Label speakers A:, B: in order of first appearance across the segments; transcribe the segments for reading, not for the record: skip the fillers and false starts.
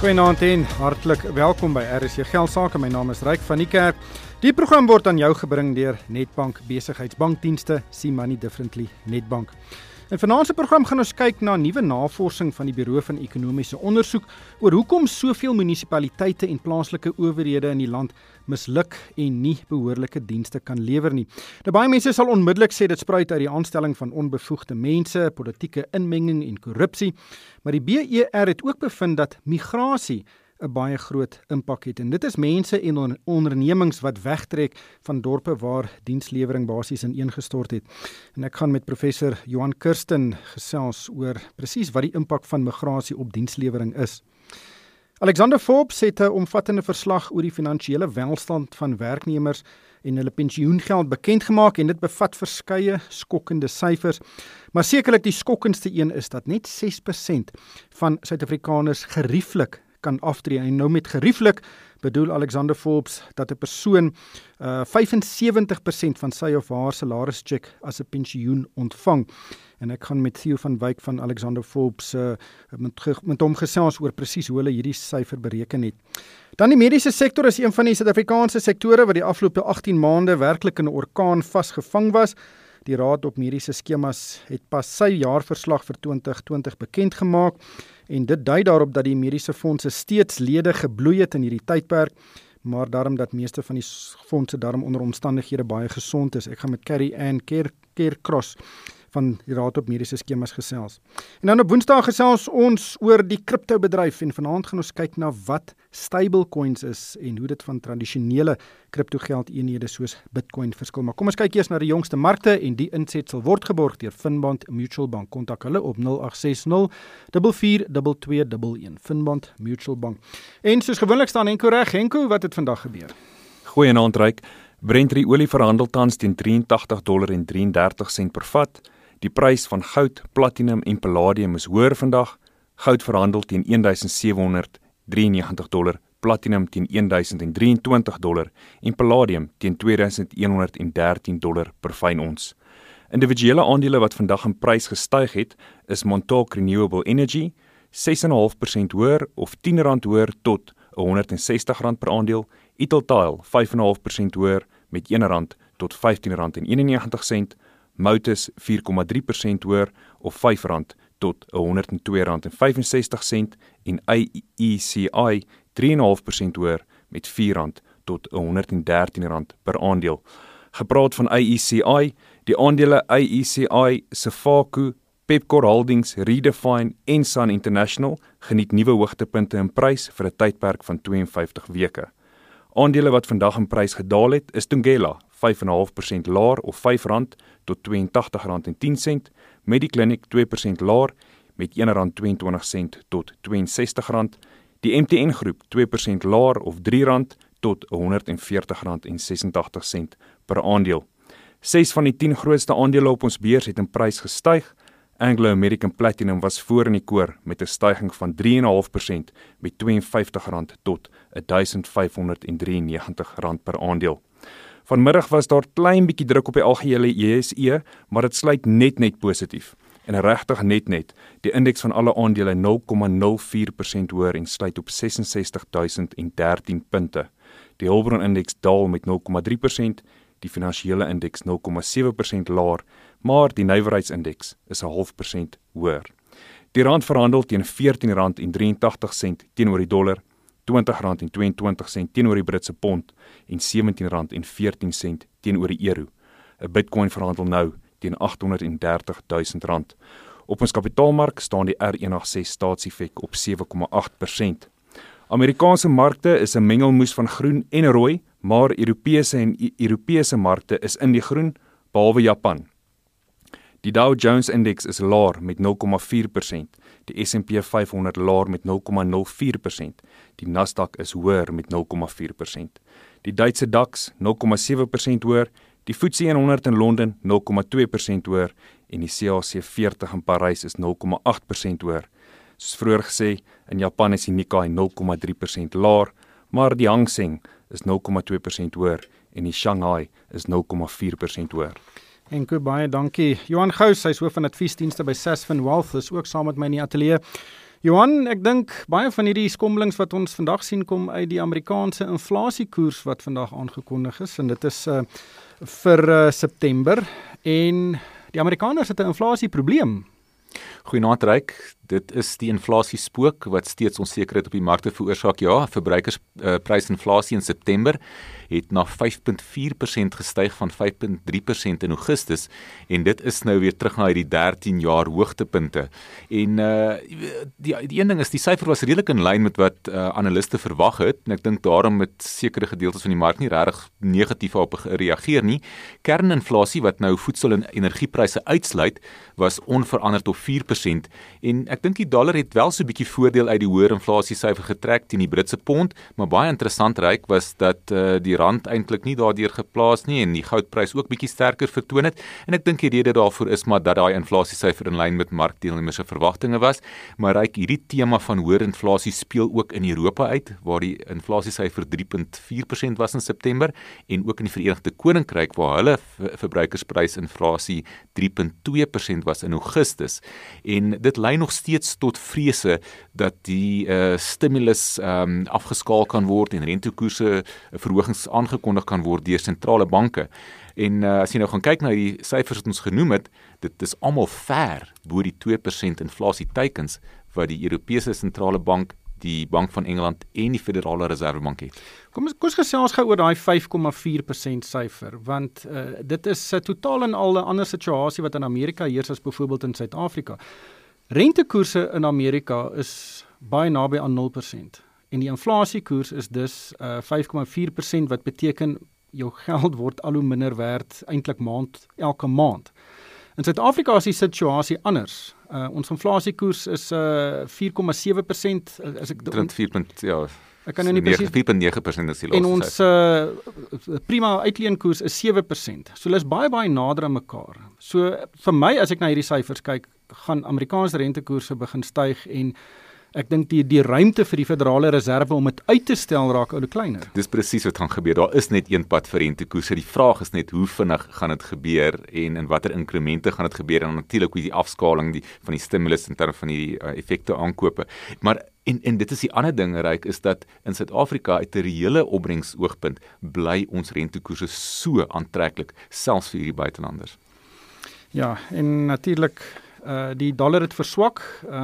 A: Goeienaand en hartlik welkom by RSC Geldsaake. My naam is Ryk van die Kerk. Die program word aan jou gebring deur Nedbank Besigheidsbankdienste, See Money Differently Nedbank. In vanaand se program gaan ons kyk na nuwe navorsing van die Buro van Ekonomiese Ondersoek oor hoekom soveel munisipaliteite en plaaslike owerhede in die land misluk en nie behoorlike dienste kan lewer nie. Nou, baie mense sal onmiddellik sê dit spruit uit die aanstelling van onbevoegde mense, politieke inmenging en korrupsie, maar die BER het ook bevind dat migrasie 'n baie groot impak het. En dit is mense en ondernemings wat wegtrek van dorpe waar dienslewering basies ineengestort het. En ek gaan met professor Johan Kirsten gesels oor presies wat die impak van migrasie op dienslewering is. Alexander Forbes het 'n omvattende verslag oor die finansiële welstand van werknemers en hulle pensioengeld bekend gemaak en dit bevat verskeie skokkende syfers. Maar sekerlik die skokkendste een is dat net 6% van Suid-Afrikaners gerieflik kan aftree. En nou met gerieflik bedoel Alexander Forbes dat 'n persoon 75% van sy of haar salarischeck as 'n pensioen ontvang. En ek gaan met Theo van Wyk van Alexander Forbes met hom gesels oor presies hoe hulle hierdie syfer bereken het. Dan die mediese sektor is een van die Suid-Afrikaanse sektore wat die afgelope 18 maande werklik in 'n orkaan vasgevang was. Die Raad op Mediese Skemas het pas sy jaarverslag vir 2020 bekend gemaak en dit dui daarop dat die mediese fondse steeds lede gebloei het in hierdie tydperk, maar daarom dat meeste van die fondse daarom onder omstandighede baie gesond is. Ek gaan met Carrie Ann Keercross van die Raad op Mediese Skemas gesels. En dan op Woensdag gesels ons oor die kriptobedryf en vanaand gaan ons kyk na wat stablecoins is en hoe dit van tradisionele kriptogeldeenhede soos Bitcoin verskil. Maar kom ons kyk eers na die jongste markte en die inset sal word geborg deur Finbond Mutual Bank. Kontak hulle op 0860 442211. Finbond Mutual Bank. En soos gewoonlik staan Henko reg. Henko, wat het vandag gebeur?
B: Goeienaand Ryk. Brent olie verhandel tans teen $83.33 per vat. Die prys van goud, platinum en palladium is hoër vandag. Goud verhandel teen $1,793, platinum teen $1,023 en palladium teen $2,113 per fyn ons. Individuele aandele wat vandag in prys gestyg het, is Montauk Renewable Energy, 6,5% hoër of R10 hoër tot R160 per aandeel, Italtile 5,5% hoër met R1 tot R15,91, Motus 4,3% hoër of R5 tot R102,65 en AECI 3,5% hoër met R4 tot R113 per aandeel. Gepraat van AECI, die aandele AECI, Sefaco, Pepkor Holdings, Redefine en Sun International geniet nuwe hoogtepunte in prys vir 'n tydperk van 52 weke. Aandele wat vandag in prys gedaal het, is Thungela 5,5% laer of R5 tot R82,10, Mediclinic 2% laer met R1,22 tot R62, die MTN groep 2% laer of R3 tot R140,86 per aandeel. 6 van die 10 grootste aandele op ons beurs het in prys gestyg. Anglo American Platinum was voor in die koor met 'n styging van 3,5% met R52 tot R1,593 per aandeel. Vanmiddag was daar klein bietjie druk op die algehele JSE, maar dit sluit net positief. En regtig net. Die indeks van alle aandele 0,04% hoër en sluit op 66.013 punte. Die Hulbron indeks daal met 0,3%, die finansiële indeks 0,7% laer, maar die nywerheidsindeks is 0,5% hoër. Die rand verhandel teen R14,83 teenoor die dollar, R20,22 teenoor die Britse pond en R17,14 teenoor die euro. 'n Bitcoin verhandel nou teen R830,000. Op ons kapitaalmark staan die R186 staatsiefek op 7,8%. Amerikaanse markte is 'n mengelmoes van groen en rooi, maar Europese markte is in die groen, behalwe Japan. Die Dow Jones Index is laer met 0,4%, die S&P 500 laer met 0,04%, die Nasdaq is hoër met 0,4%, die Duitse DAX 0,7% hoër, die FTSE 100 in Londen 0,2% hoër en die CAC 40 in Parys is 0,8% hoër. Soos vroeër gesê, in Japan is die Nikkei 0,3% laer, maar die Hang Seng is 0,2% hoër en die Shanghai is 0,4% hoër.
A: Enko, baie dankie. Johan Gous, hy is hoof van adviesdienste by Sasfin Wealth, is ook saam met my in die ateljee. Johan, ek dink baie van hierdie skommelings wat ons vandag sien kom uit die Amerikaanse inflasiekoers wat vandag aangekondig is, en dit is vir September, en die Amerikaners het 'n inflasieprobleem.
C: Goeienaand Ryk, dit is die inflasiespook wat steeds onsekerheid op die markte veroorsaak. Ja, verbruikersprysinflasie in September het na 5.4% gestyg van 5.3% in Augustus en dit is nou weer terug na hierdie 13 jaar hoogtepunte. En die een ding is die syfer was redelik in lyn met wat analiste verwag het en ek dink daarom het sekere gedeeltes van die mark nie regtig negatief op gereageer nie. Kerninflasie wat nou voedsel en energiepryse uitsluit was onveranderd op 4% en ek dink die dollar het wel so 'n bietjie voordeel uit die hoër inflasiesyfer getrek teen die Britse pond, maar baie interessant Ryk was dat die rand eintlik nie daardeur geplaas nie en die goudprys ook bietjie sterker vertoon het en ek dink die rede daarvoor is maar dat daai inflasiesyfer in lyn met markdeelnemers se verwagtinge was, maar Ryk hierdie tema van hoër inflasie speel ook in Europa uit waar die inflasiesyfer 3.4% was in September en ook in die Verenigde Koninkryk waar hulle verbruikersprysinflasie 3.2% was in Augustus en dit lei nog steeds tot vrese dat die stimulus afgeskaal kan word en rentekoerse verhogings aangekondig kan word deur sentrale banke. En as jy nou gaan kyk na die syfers wat ons genoem het, dit is almal ver bo die 2% inflasie teikens wat die Europese sentrale bank, die Bank van Engeland en die Federale Reservebank het.
A: Kom ons gesels gou oor daai 5,4% syfer, want dit is totaal en al 'n ander situasie wat in Amerika heers as byvoorbeeld in Suid-Afrika. Rentekoerse in Amerika is baie naby aan 0% en die inflasiekoers is dus 5,4% wat beteken jou geld word al hoe minder werd eintlik elke maand. In Suid-Afrika is die situasie anders. Ons inflasiekoers is 4,7%. Ek kan nou nie presies
C: 4.9% is die laaste.
A: En ons prima uitleenkoers is 7%. So hulle is baie nader aan mekaar. So vir my as ek na hierdie syfers kyk, gaan Amerikaanse rentekoerse begin styg en ek dink die ruimte vir die Federale Reserve om dit uit te stel raak ou kleiner.
C: Dis presies wat gaan gebeur. Daar is net een pad vir rentekoerse. Die vraag is net hoe vinnig gaan dit gebeur en in watter inkremente gaan dit gebeur en natuurlik hoe die afskaling van die stimulus in terme van die effekte aankope. Maar en dit is die ander ding Ryk is dat in Suid-Afrika uit 'n reële opbrengsoogpunt bly ons rentekoerse so aantreklik selfs vir hierdie buitelanders.
A: Ja, en natuurlik die dollar het verswak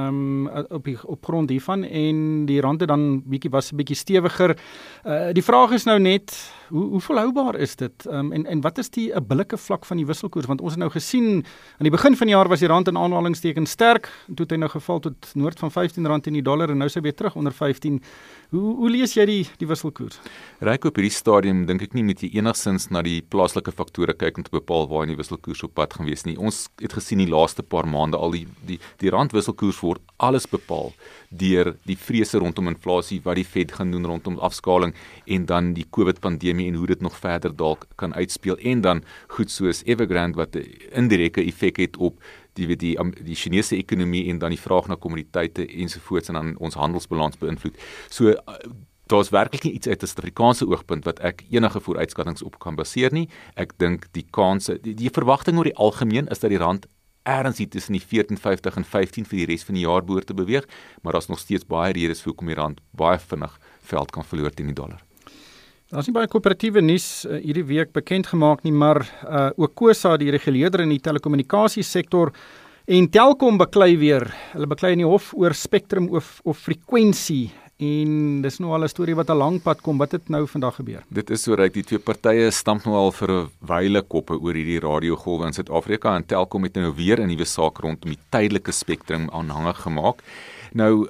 A: op grond hiervan en die rand het dan was 'n bietjie stewiger. Die vraag is nou net hoe volhoubaar is dit? En wat is die 'n billike vlak van die wisselkoers? Want ons het nou gesien aan die begin van die jaar was die rand in aanhalingstekens sterk en toe het hy nou geval tot noord van R15 in die dollar en nou is hy weer terug onder 15. Hoe lees jy die wisselkoers?
C: Ryk op hierdie stadium dink ek nie moet jy enigsins na die plaaslike faktore kyk om te bepaal waar die wisselkoers op pad gaan wees nie. Ons het gesien die laaste paar maande al die randwisselkoers word alles bepaal deur die vrese rondom inflasie, wat die Fed gaan doen rondom afskaling en dan die COVID-pandemie en hoe dit nog verder dalk kan uitspeel en dan goed soos Evergrande wat 'n indirekte effek het op die Chinese ekonomie en dan die vraag na kommoditeite ensovoorts en dan ons handelsbalans beïnvloed. So daar's werklik nie iets uit 'n Suid-Afrikaanse oogpunt wat ek enige vooruitskattings op kan baseer nie. Ek dink die kanse, die verwagting oor die algemeen is dat die rand ergens hier tussen die 14.50 en 15 vir die res van die jaar behoort te beweeg, maar daar's nog steeds baie redes vir hoekom die rand baie vinnig veld kan verloor teen die dollar.
A: Daar's nie baie koöperatiewe nuus hierdie week bekend gemaak nie, maar Okosa, die reguleerder in die telekommunikasiesektor en Telkom beklei weer. Hulle beklei in die hof oor spektrum of frekwensie. En dis nou al 'n storie wat 'n lang pad kom. Wat het nou vandag gebeur?
C: Dit is so reg, die twee partye stamp nou al vir 'n wyle koppe oor hierdie radiogolwe in Suid-Afrika en Telkom het nou weer 'n nuwe saak rondom die tydelike spektrum aanhangig gemaak. Nou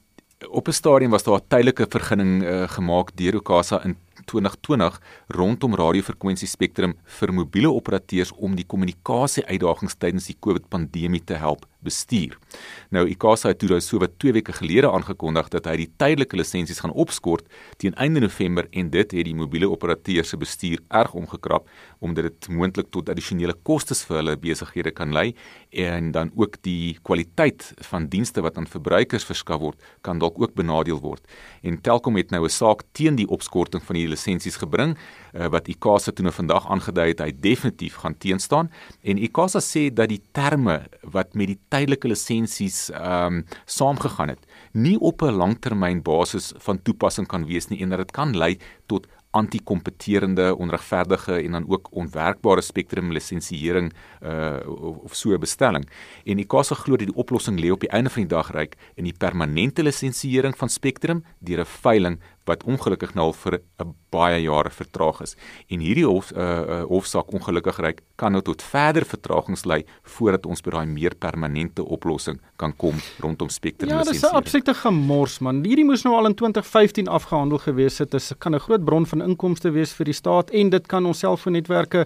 C: op 'n stadium was daar 'n tydelike vergunning gemaak deur Okosa in 2020 rondom radiofrekwensie spektrum vir mobiele operateurs om die kommunikasie uitdagings tydens die COVID-pandemie te help bestuur. Nou ICASA het toe so wat 2 weke gelede aangekondig dat hy die tydelike lisensies gaan opskort teen einde November en dit het die mobiele operateurs se bestuur erg omgekrap omdat dit moontlik tot addisionele kostes vir hulle besighede kan lei en dan ook die kwaliteit van dienste wat aan verbruikers verskaf word kan dalk ook benadeel word. En Telkom het nou 'n saak teen die opskorting van die lisensies gebring wat ICASA toe nou vandag aangedui het hy definitief gaan teenstaan en ICASA sê dat die terme wat met die tydelike lisensies saamgegaan het, nie op 'n langtermyn basis van toepassing kan wees nie, en dat dit kan lei tot anti-kompeterende, onregverdige en dan ook onwerkbare spektrum lisensiering of so 'n bestelling. En ICASA glo dat die oplossing lê op die einde van die dag ryk in die permanente lisensiering van spektrum deur 'n veiling wat ongelukkig nou al vir 'n baie jare vertraag is. En hierdie hofsaak ongelukkig ryk kan nou tot verder vertragings lei voordat ons by daai meer permanente oplossing kan kom rondom spektrum lisensiering.
A: Ja, dis 'n absolute gemors man. Hierdie moes nou al in 2015 afgehandel gewees het. Dit kan 'n groot bron van inkomste wees vir die staat en dit kan ons selfoonnetwerke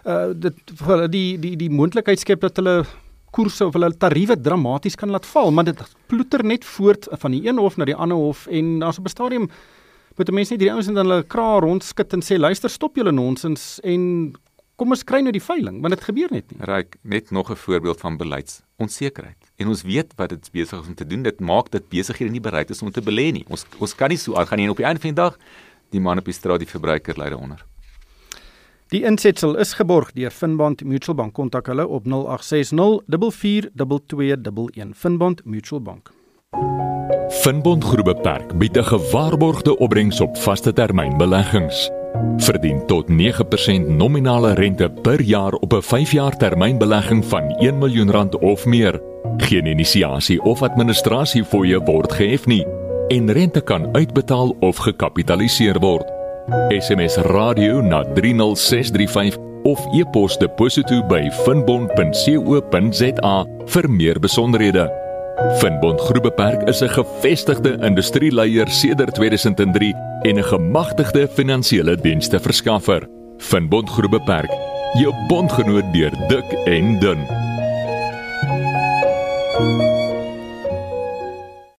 A: die moontlikheid skep dat hulle koerse of hulle tariewe dramaties kan laat val, maar dit ploeter net voort van die een hof na die ander hof en daar's op 'n stadium moet die mense net die ouens in hulle kraal rondskit en sê luister, stop julle nonsens en kom ons kry nou die veiling, want dit gebeur net nie.
C: Ryk, net nog 'n voorbeeld van beleidsonsekerheid. En ons weet wat dit besig is om te doen. Dit maak dat besighede nie bereid is om te belê nie. Ons kan nie so aangaan nie en op die einde van die dag die man op die straat, die verbruiker ly daaronder.
A: Die insetsel is geborg deur Finbond Mutual Bank. Kontak hulle op 0860 442211. Finbond Mutual Bank.
D: Finbond Groep Beperk bied 'n gewaarborgde opbrengs op vaste termynbeleggings. Verdien tot 9% nominale rente per jaar op 'n 5-jaar termynbelegging van R1 miljoen of meer. Geen inisiasie of administrasiefooie word gehef nie en rente kan uitbetaal of gekapitaliseer word. SMS radio na 30635 of e-pos deposito by finbond.co.za vir meer besonderhede. Finbond Groep Beperk is 'n gevestigde industrieleier sedert 2003 en 'n gemagtigde finansiële dienste verskaffer. Finbond Groep Beperk, jou bondgenoot deur dik en dun.